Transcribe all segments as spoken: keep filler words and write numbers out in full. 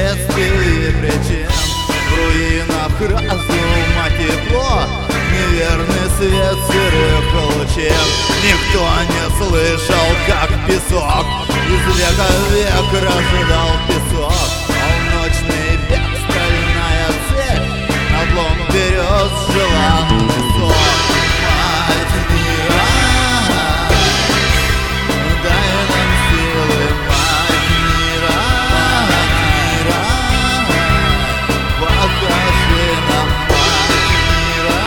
следствий и причин. В руинах разума тепло, неверный свет серых лучей. Никто не слышал, как песок из века в век разжигал песок. Полночный бег, стальная цель, надлом берез желанный сок. Мать мира, дай нам силы, мать мира, мира, покажи нам, мать мира,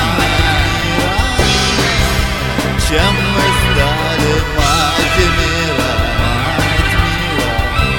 мира, чем мы стали, мать мира, мать мира.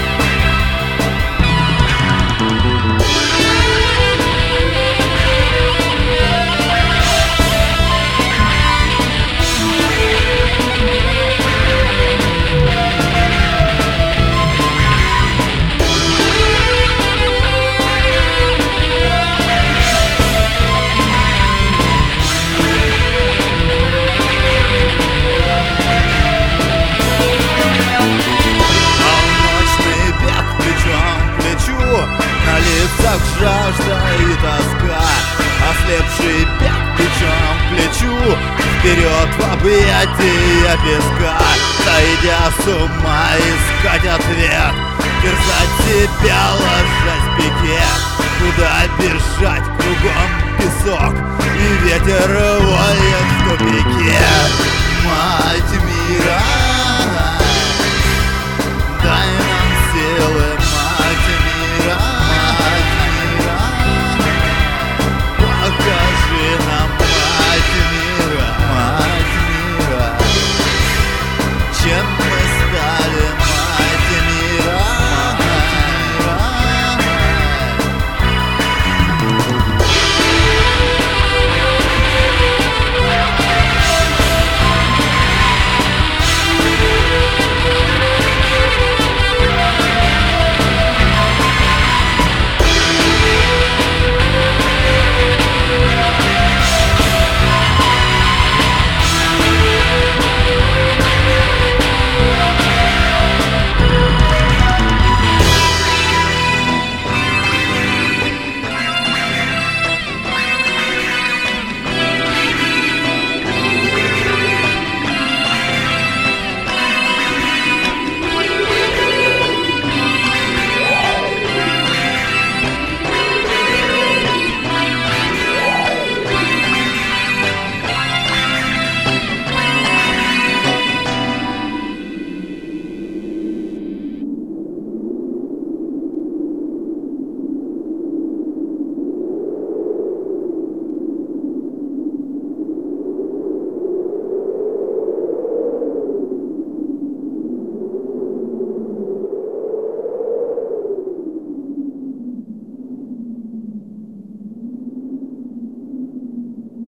На лицах жажда и тоска, ослепший бег плечом к плечу, вперед в объятия песка. Сойдя с ума, искать ответ, терзать себя, ложась в пике. Куда бежать, кругом песок, и ветер воет в тупике. Мать мира, дай нам